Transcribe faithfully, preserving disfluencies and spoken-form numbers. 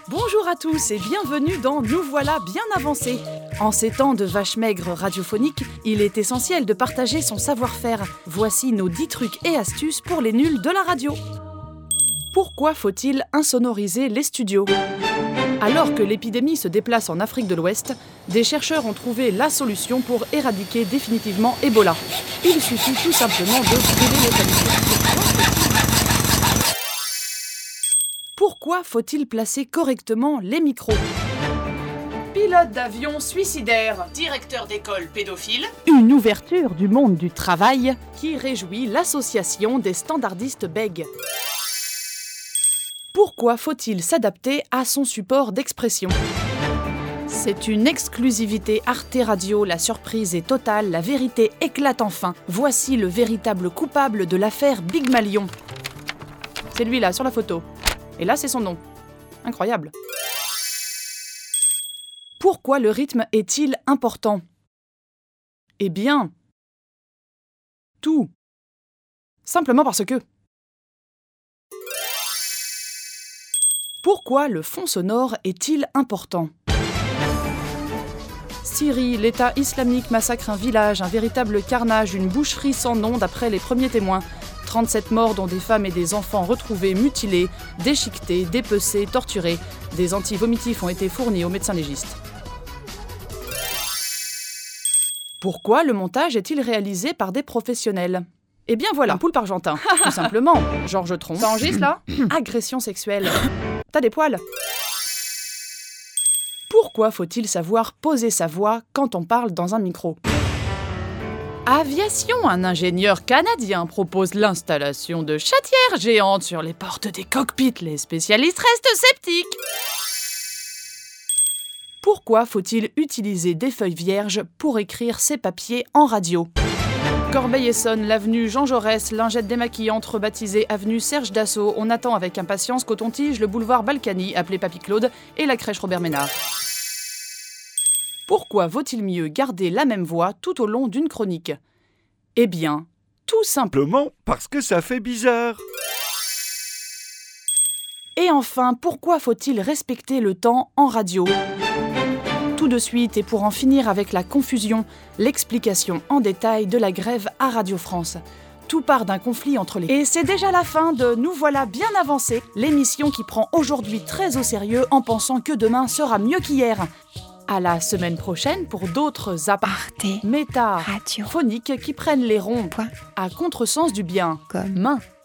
Bonjour à tous et bienvenue dans Nous voilà bien avancés. En ces temps de vaches maigres radiophoniques, il est essentiel de partager son savoir-faire. Voici nos dix trucs et astuces pour les nuls de la radio. Pourquoi faut-il insonoriser les studios ? Alors que l'épidémie se déplace en Afrique de l'Ouest, des chercheurs ont trouvé la solution pour éradiquer définitivement Ebola. Il suffit tout simplement de brûler les palissades. Pourquoi faut-il placer correctement les micros ? Pilote d'avion suicidaire, Directeur d'école pédophile, une ouverture du monde du travail qui réjouit l'association des standardistes bègues. Pourquoi faut-il s'adapter à son support d'expression ? C'est une exclusivité Arte Radio, la surprise est totale, la vérité éclate enfin. Voici le véritable coupable de l'affaire Big Malion. C'est lui là, sur la photo. Et là, c'est son nom. Incroyable. Pourquoi le rythme est-il important ? Eh bien, tout. Simplement parce que. Pourquoi le fond sonore est-il important ? Syrie, l'État islamique massacre un village, un véritable carnage, une boucherie sans nom d'après les premiers témoins. trente-sept morts dont des femmes et des enfants retrouvés mutilés, déchiquetés, dépecés, torturés. Des anti-vomitifs ont été fournis aux médecins légistes. Pourquoi le montage est-il réalisé par des professionnels ? Eh bien voilà, un poulpe argentin, tout simplement. Georges Tron. Ça enregistre là ? Agression sexuelle. T'as des poils ? Pourquoi faut-il savoir poser sa voix quand on parle dans un micro ? Aviation, un ingénieur canadien propose l'installation de chatières géantes sur les portes des cockpits. Les spécialistes restent sceptiques. Pourquoi faut-il utiliser des feuilles vierges pour écrire ses papiers en radio ? Corbeil-Essonnes, l'avenue Jean Jaurès, lingette démaquillante rebaptisée avenue Serge Dassault. On attend avec impatience Coton-Tige, le boulevard Balkany, appelé Papy Claude, et la crèche Robert Ménard. Pourquoi vaut-il mieux garder la même voix tout au long d'une chronique ? Eh bien, tout simplement parce que ça fait bizarre. Et enfin, pourquoi faut-il respecter le temps en radio ? Tout de suite, et pour en finir avec la confusion, l'explication en détail de la grève à Radio France. Tout part d'un conflit entre les... Et c'est déjà la fin de Nous voilà bien avancés, l'émission qui prend aujourd'hui très au sérieux en pensant que demain sera mieux qu'hier. À la semaine prochaine pour d'autres apartés méta-phoniques qui prennent les ronds à contresens du bien. Comme main.